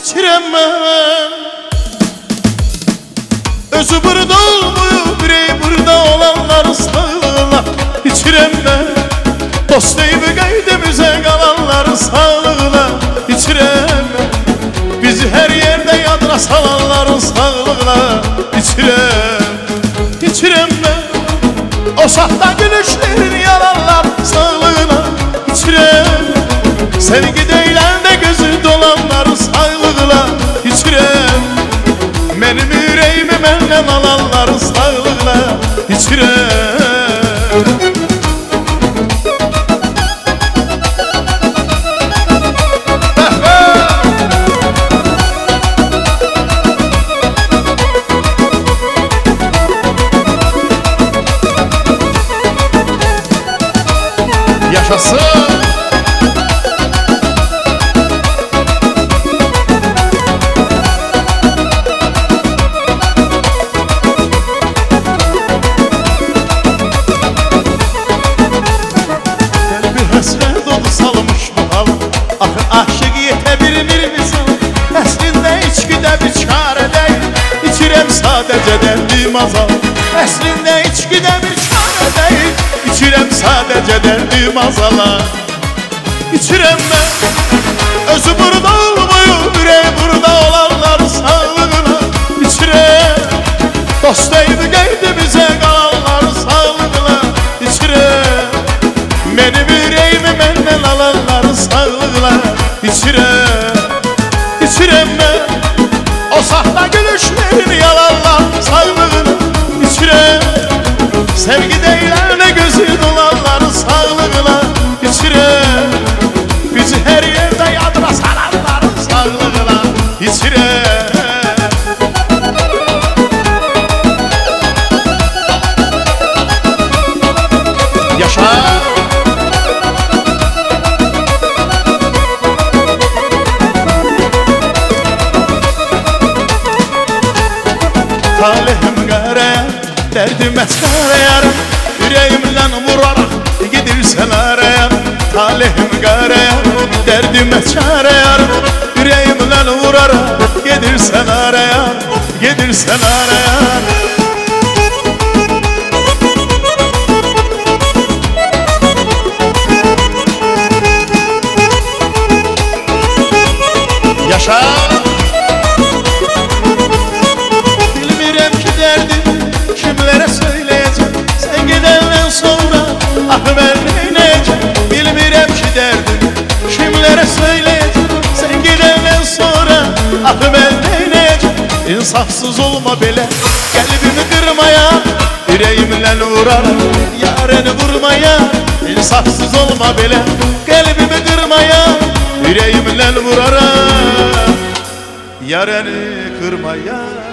içirəm mən. Özü burada olmuyor, birey burada olanların sağlığına içirəm mən. Dost eybi qeydimizə qalanların sağlığına içirəm mən. Bizi her yerde yadıra salanların sağlığına içirəm mən. O sahta gülüşlerin yalanlar sağlığına içirəm. Sevgi deyilən də gözü dolanların sağlığına içirəm. Mənim ürəyimi məndən alanların sağlığına içirəm. Yaşasın! Qəlbi həsrət oldu salmış bu hal. Axı aşık yetə bilmir misal. Əslində içkidə bir çarə deyil. İçirəm sadəcə dərdim azal. Əslində içkidə bir çarə deyil. İçirəm sadəcə dərdim azala. İçirəm mən. Özü burada olmuyor, ürək burada olanların sağlığına içirəm. Dost eybi qeydimizə qalanların sağlığına içirəm. Mənim ürəyimi məndən alanların sağlığına içirəm. İçirəm mən. O sahta gülüşlerini yalanlar sağlığına içirəm. Sevgi deyilən də gözü dolanların sağlığına içirəm. Bizi her yerde yadıra salanların sağlığına içirəm. Yaşa! Talihim qərəyər, dərdim əsqərəyər. Yüreğimden vurarak gidirsen arayar. Talihim qərəyər, dərdimə çarəyər. Yüreğimden vurarak gidirsen arayar. Gidirsen arayar. Yaşa! Bilmirəm ki derdim kimlere söyleyeceğim. Sen gidenden sonra ah ben neyleyeceğim. Bilmirəm ki derdim kimlere söyleyeceğim. Sen gidenden sonra ah ben neyleyeceğim. İnsafsız olma belə qəlbimi qırmaya. Yüreğimle vurarak yarəni vurmaya. İnsafsız olma belə qəlbimi qırmaya. Yüreğimle vurarak yarəni kırmaya.